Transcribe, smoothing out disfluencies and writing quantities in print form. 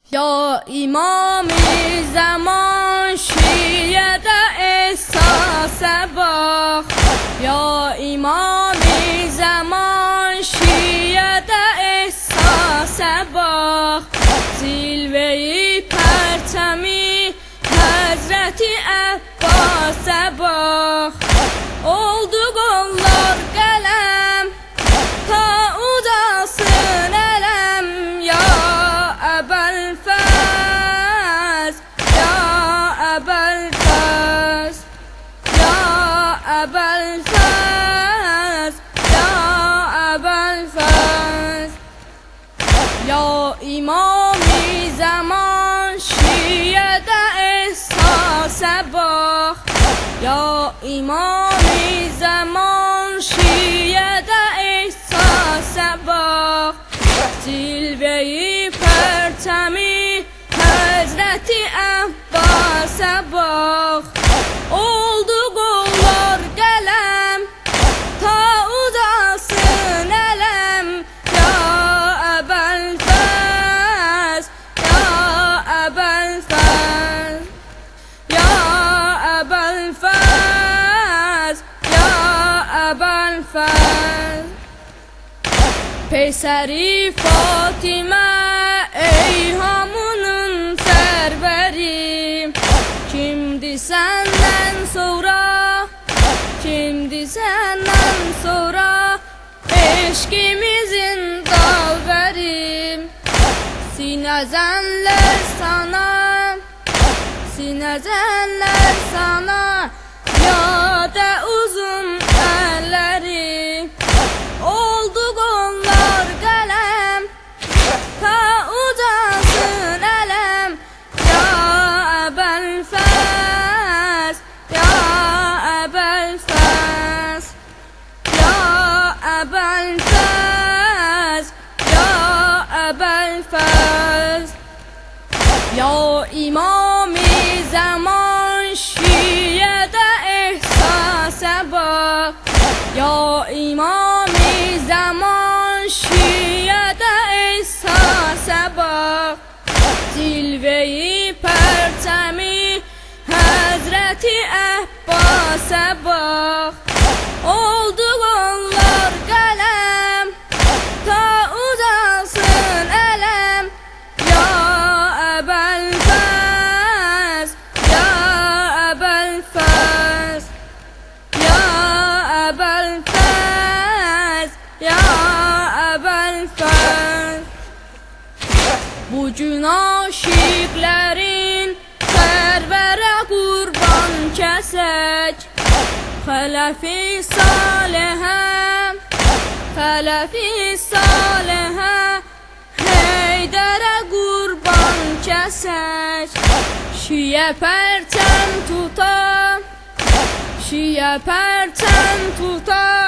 Ya İmam-ı Zaman Şiye'de esase bak. Ya İmam-ı Zaman Şiye'de esase bak. Zilve-i perçemi Hazreti Abbas'a bak. Oldu qollar qələm, ta udasın ələm. Ya Əbəl Fəz, ya Əbəl Fəz, ya Əbəl Fəz, ya Əbəl Fəz. Ya İmam-ı Zaman Şiye'de esase bak. Ya İmam-ı Zaman Şiye'de esase bak. Cilve-i perçemi Hazreti Abbas'a bak. Oldu qollar qələm, ta udasın ələm. Ya Əbəl Fəz, ya Əbəl Fəz, ya Əbəl Fəz, ya Əbəl Fəz. Peysəri Fatimə ey hamının sərvəri, kimdir səndən sonra, kimdir səndən sonra eşqimizin dalvəri. Sinəzənlər sana, sinəzənlər sana, yada uzun əlləri. Oldu qollar qələm, ta udasın ələm. Ya Əbəl Fəz, ya Əbəl Fəz, ya Əbəl Fəz, ya Əbəl Fəz. Ya İmam-ı Zaman Şiye'de esase bak. Ya İmam-ı Zaman Şiye'de esase bak. Cilve-i perçemi Hazreti Abbas'a bak. Oldu qollar qələm, ta udasın ələm. Ya Əbəl Fəz, ya Əbəl Fəz, ya Əbəl Fəz, ya Əbəl Fəz. Bu gün aşiqlərin sərvərə qurban kəsək. Xələf-i salihə, xələf-i salihə Heydərə qurban kəsək. Şiyə pərçəm tuta, şiyə pərçəm tuta,